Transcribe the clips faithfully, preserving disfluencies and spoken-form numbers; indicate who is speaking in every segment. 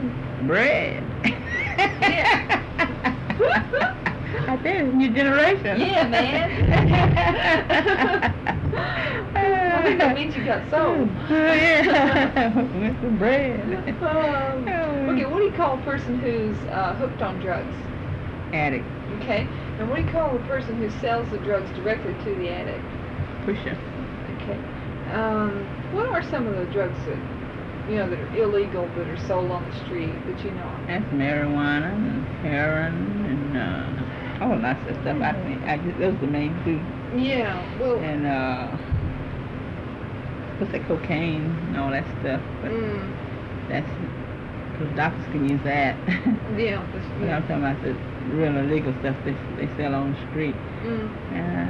Speaker 1: Bread.
Speaker 2: Yeah.
Speaker 1: I think it's new generation.
Speaker 2: Yeah, man. I think that means you got sold.
Speaker 1: Yeah. With some bread.
Speaker 2: Um, okay, what do you call a person who's uh, hooked on drugs?
Speaker 1: Addict.
Speaker 2: Okay. And what do you call a person who sells the drugs directly to the addict?
Speaker 1: Pusher.
Speaker 2: Okay. Um, what are some of the drugs that, you know, that are illegal that are sold on the street that you know of?
Speaker 1: That's marijuana and heroin and uh, all lots of stuff. I think I just, those are the main two.
Speaker 2: Yeah. Well.
Speaker 1: And uh, what's that, cocaine and all that stuff. But
Speaker 2: Mm,
Speaker 1: that's because doctors can use that.
Speaker 2: yeah. That's,
Speaker 1: But I'm talking about the real illegal stuff they they sell on the street.
Speaker 2: Mm.
Speaker 1: Uh,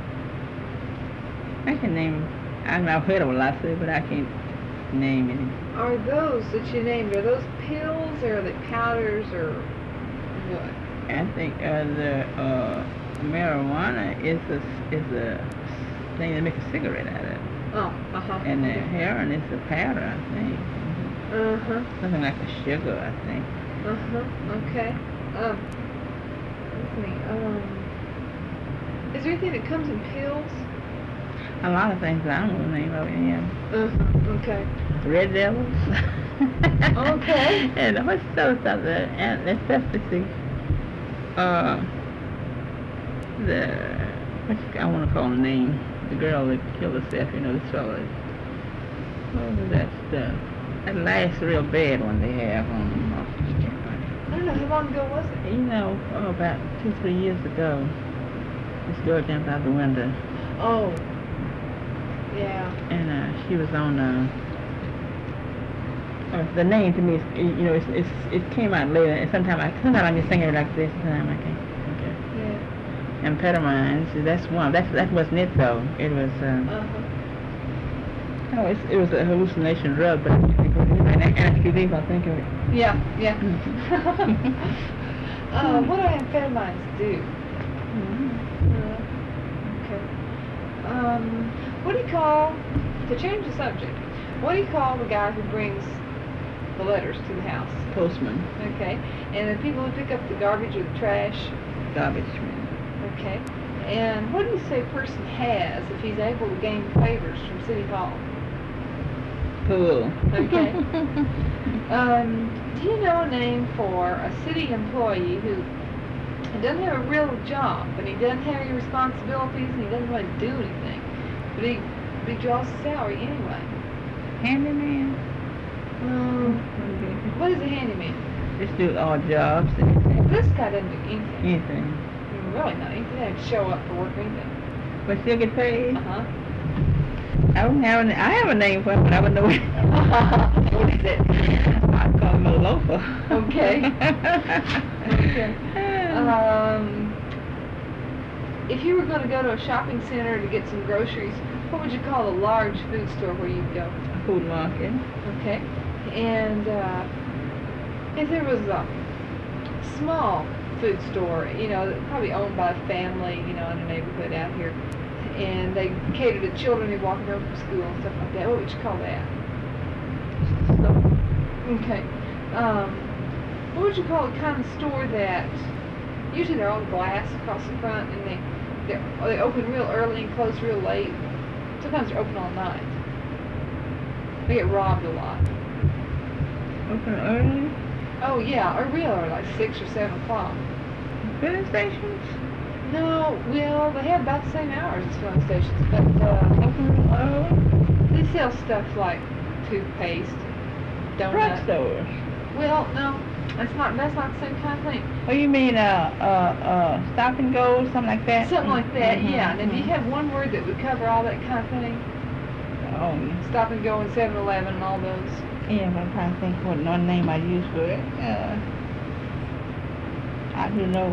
Speaker 1: I can name. I mean, I've heard of a lot of it, but I can't name any.
Speaker 2: Are those that you named, are those pills or are they powders or what?
Speaker 1: I think uh, the uh, marijuana is a is a thing they make a cigarette out of,
Speaker 2: Oh, uh-huh.
Speaker 1: and the heroin is a powder, I think.
Speaker 2: Uh-huh.
Speaker 1: Something like a sugar, I think.
Speaker 2: Uh-huh. Okay. Um, let's see. Um, is there anything that comes in pills?
Speaker 1: A lot of things, but I don't know the name of it. Yeah.
Speaker 2: Uh-huh. Okay.
Speaker 1: Red Devils.
Speaker 2: Okay.
Speaker 1: And what's the other stuff? The and the ecstasy. Uh, the what you, I want to call the name. The girl that killed herself. You know, this fella. What was that stuff? That last real bad one they have on them.
Speaker 2: I don't know, how long ago was it?
Speaker 1: You know, oh, about two, three years ago. This girl jumped out the window.
Speaker 2: Oh. Yeah.
Speaker 1: And uh, she was on. Uh, uh, the name to me is, you know, it's, it's it came out later. And sometimes I, sometimes I'm just singing it like this. Sometimes I can't. Okay.
Speaker 2: Yeah.
Speaker 1: Amphetamines. That's one. That's that wasn't it though. It was. Uh,
Speaker 2: Uh-huh.
Speaker 1: oh, it's, it was a hallucination drug, but you think of it, and after you leave, I think of it.
Speaker 2: Yeah, yeah. uh, what do amphetamines do?
Speaker 1: Mm-hmm.
Speaker 2: Uh, okay. Um, what do you call, to change the subject, what do you call the guy who brings the letters to the house?
Speaker 1: Postman.
Speaker 2: Okay. And the people who pick up the garbage or the trash?
Speaker 1: Garbage man.
Speaker 2: Okay. And what do you say a person has if he's able to gain favors from City Hall?
Speaker 1: Pool.
Speaker 2: Okay. Um, do you know a name for a city employee who doesn't have a real job, and he doesn't have any responsibilities, and he doesn't really do anything, but he, but he draws a salary anyway?
Speaker 1: Handyman.
Speaker 2: Um, what is a handyman?
Speaker 1: Just do all jobs.
Speaker 2: This guy doesn't do anything.
Speaker 1: Anything.
Speaker 2: Really not. He doesn't have to show up for work or anything.
Speaker 1: But still get paid.
Speaker 2: Uh-huh.
Speaker 1: I don't have a, I have a name for him, but I wouldn't know what.
Speaker 2: What is it?
Speaker 1: I call him a loafer.
Speaker 2: Okay. Okay. Um, if you were going to go to a shopping center to get some groceries, what would you call a large food store where you'd go?
Speaker 1: A food market.
Speaker 2: Okay. And uh, if there was a small food store, you know, probably owned by a family, you know, in a neighborhood out here, and they cater to children who walk home from school and stuff like that, what would you call that? Okay. Um, what would you call the kind of store that usually they're all glass across the front, and they they they open real early and close real late. Sometimes they're open all night. They get robbed a lot.
Speaker 1: Open early.
Speaker 2: Oh yeah, or real early, like six or seven o'clock.
Speaker 1: Filling stations.
Speaker 2: No, well they have about the same hours as filling stations, but uh,
Speaker 1: Open real early.
Speaker 2: they sell stuff like toothpaste, donuts.
Speaker 1: Drugstores.
Speaker 2: Well, no, that's not that's not the same kind of thing.
Speaker 1: Oh, you mean uh uh uh stop and go, something like that?
Speaker 2: Something like that,
Speaker 1: Mhm,
Speaker 2: yeah. And if you
Speaker 1: mhm.
Speaker 2: have one word that would cover all that kind of thing,
Speaker 1: Oh,
Speaker 2: stop and go and seven eleven and all those.
Speaker 1: yeah, but I'm trying to think what one name I use for it. Uh, I do know.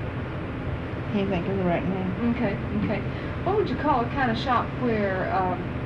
Speaker 1: Can't think of the right name.
Speaker 2: Okay, okay. What would you call a kind of shop where um,